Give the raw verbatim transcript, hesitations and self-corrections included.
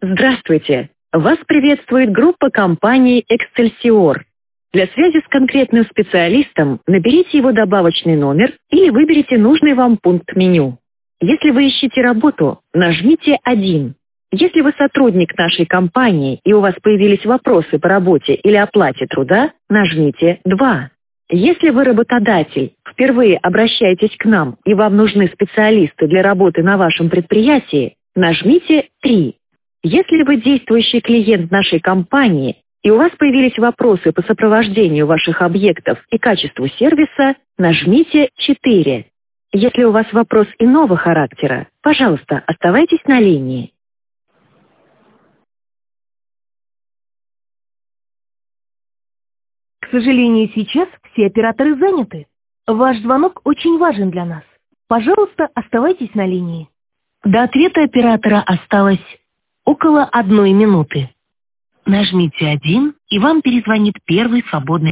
Здравствуйте! Вас приветствует группа компании «Эксцельсиор». Для связи с конкретным специалистом наберите его добавочный номер или выберите нужный вам пункт меню. Если вы ищете работу, нажмите один. Если вы сотрудник нашей компании и у вас появились вопросы по работе или оплате труда, нажмите два. Если вы работодатель, впервые обращаетесь к нам и вам нужны специалисты для работы на вашем предприятии, нажмите три. Если вы действующий клиент нашей компании и у вас появились вопросы по сопровождению ваших объектов и качеству сервиса, нажмите четыре. Если у вас вопрос иного характера, пожалуйста, оставайтесь на линии. К сожалению, сейчас все операторы заняты. Ваш звонок очень важен для нас. Пожалуйста, оставайтесь на линии. До ответа оператора осталось около одной минуты. Нажмите один, и вам перезвонит первый свободный